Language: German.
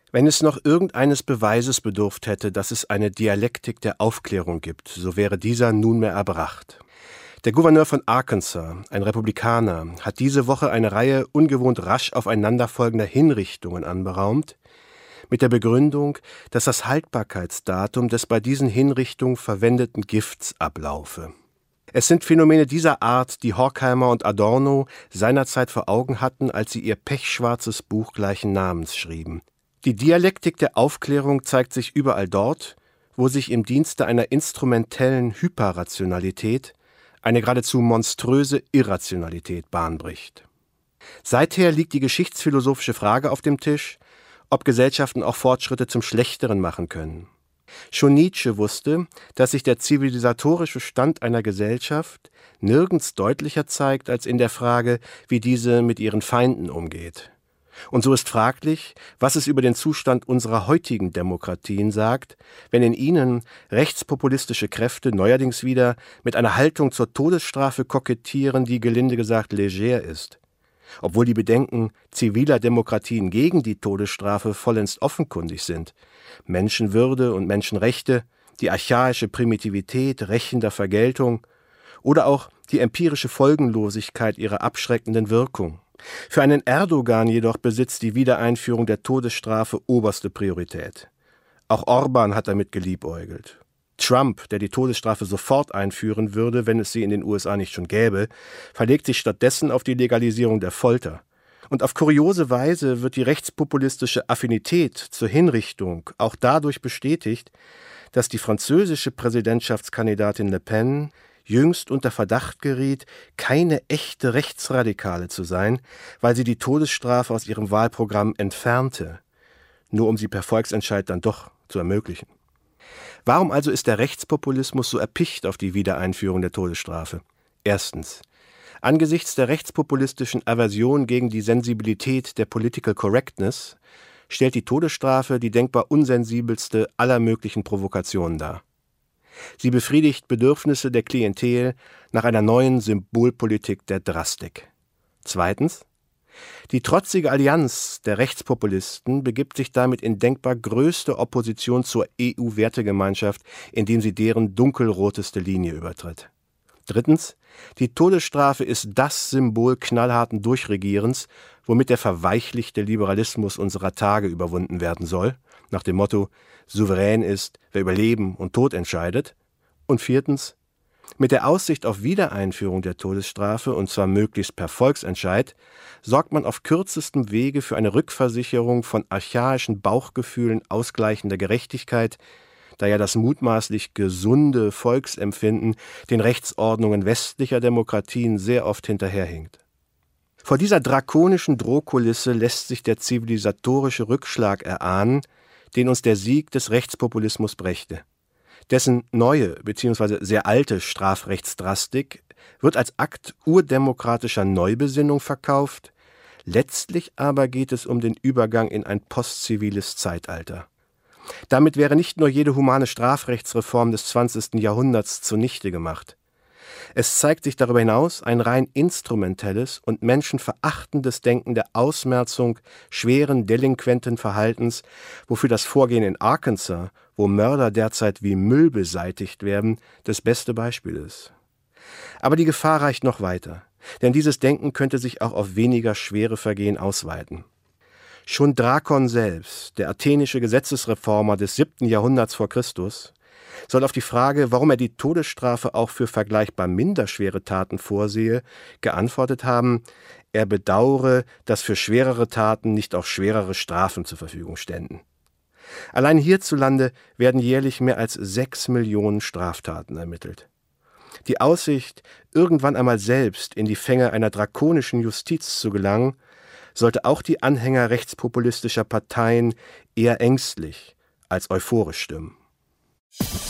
Wenn es noch irgendeines Beweises bedurft hätte, dass es eine Dialektik der Aufklärung gibt, so wäre dieser nunmehr erbracht. Der Gouverneur von Arkansas, ein Republikaner, hat diese Woche eine Reihe ungewohnt rasch aufeinanderfolgender Hinrichtungen anberaumt, mit der Begründung, dass das Haltbarkeitsdatum des bei diesen Hinrichtungen verwendeten Gifts ablaufe. Es sind Phänomene dieser Art, die Horkheimer und Adorno seinerzeit vor Augen hatten, als sie ihr pechschwarzes Buch gleichen Namens schrieben. Die Dialektik der Aufklärung zeigt sich überall dort, wo sich im Dienste einer instrumentellen Hyperrationalität eine geradezu monströse Irrationalität Bahn bricht. Seither liegt die geschichtsphilosophische Frage auf dem Tisch, ob Gesellschaften auch Fortschritte zum Schlechteren machen können. Schon Nietzsche wusste, dass sich der zivilisatorische Stand einer Gesellschaft nirgends deutlicher zeigt als in der Frage, wie diese mit ihren Feinden umgeht. Und so ist fraglich, was es über den Zustand unserer heutigen Demokratien sagt, wenn in ihnen rechtspopulistische Kräfte neuerdings wieder mit einer Haltung zur Todesstrafe kokettieren, die gelinde gesagt leger ist. Obwohl die Bedenken ziviler Demokratien gegen die Todesstrafe vollends offenkundig sind. Menschenwürde und Menschenrechte, die archaische Primitivität rächender Vergeltung oder auch die empirische Folgenlosigkeit ihrer abschreckenden Wirkung. Für einen Erdogan jedoch besitzt die Wiedereinführung der Todesstrafe oberste Priorität. Auch Orban hat damit geliebäugelt. Trump, der die Todesstrafe sofort einführen würde, wenn es sie in den USA nicht schon gäbe, verlegt sich stattdessen auf die Legalisierung der Folter. Und auf kuriose Weise wird die rechtspopulistische Affinität zur Hinrichtung auch dadurch bestätigt, dass die französische Präsidentschaftskandidatin Le Pen jüngst unter Verdacht geriet, keine echte Rechtsradikale zu sein, weil sie die Todesstrafe aus ihrem Wahlprogramm entfernte, nur um sie per Volksentscheid dann doch zu ermöglichen. Warum also ist der Rechtspopulismus so erpicht auf die Wiedereinführung der Todesstrafe? Erstens. Angesichts der rechtspopulistischen Aversion gegen die Sensibilität der Political Correctness stellt die Todesstrafe die denkbar unsensibelste aller möglichen Provokationen dar. Sie befriedigt Bedürfnisse der Klientel nach einer neuen Symbolpolitik der Drastik. Zweitens. Die trotzige Allianz der Rechtspopulisten begibt sich damit in denkbar größte Opposition zur EU-Wertegemeinschaft, indem sie deren dunkelroteste Linie übertritt. Drittens. Die Todesstrafe ist das Symbol knallharten Durchregierens, womit der verweichlichte Liberalismus unserer Tage überwunden werden soll, nach dem Motto, souverän ist, wer über Leben und Tod entscheidet. Und viertens, mit der Aussicht auf Wiedereinführung der Todesstrafe, und zwar möglichst per Volksentscheid, sorgt man auf kürzestem Wege für eine Rückversicherung von archaischen Bauchgefühlen ausgleichender Gerechtigkeit, da ja das mutmaßlich gesunde Volksempfinden den Rechtsordnungen westlicher Demokratien sehr oft hinterherhinkt. Vor dieser drakonischen Drohkulisse lässt sich der zivilisatorische Rückschlag erahnen, den uns der Sieg des Rechtspopulismus brächte. Dessen neue bzw. sehr alte Strafrechtsdrastik wird als Akt urdemokratischer Neubesinnung verkauft, letztlich aber geht es um den Übergang in ein postziviles Zeitalter. Damit wäre nicht nur jede humane Strafrechtsreform des 20. Jahrhunderts zunichte gemacht. Es zeigt sich darüber hinaus ein rein instrumentelles und menschenverachtendes Denken der Ausmerzung schweren delinquenten Verhaltens, wofür das Vorgehen in Arkansas, wo Mörder derzeit wie Müll beseitigt werden, das beste Beispiel ist. Aber die Gefahr reicht noch weiter, denn dieses Denken könnte sich auch auf weniger schwere Vergehen ausweiten. Schon Drakon selbst, der athenische Gesetzesreformer des 7. Jahrhunderts vor Christus, soll auf die Frage, warum er die Todesstrafe auch für vergleichbar minder schwere Taten vorsehe, geantwortet haben, er bedauere, dass für schwerere Taten nicht auch schwerere Strafen zur Verfügung ständen. Allein hierzulande werden jährlich mehr als 6 Millionen Straftaten ermittelt. Die Aussicht, irgendwann einmal selbst in die Fänge einer drakonischen Justiz zu gelangen, sollte auch die Anhänger rechtspopulistischer Parteien eher ängstlich als euphorisch stimmen.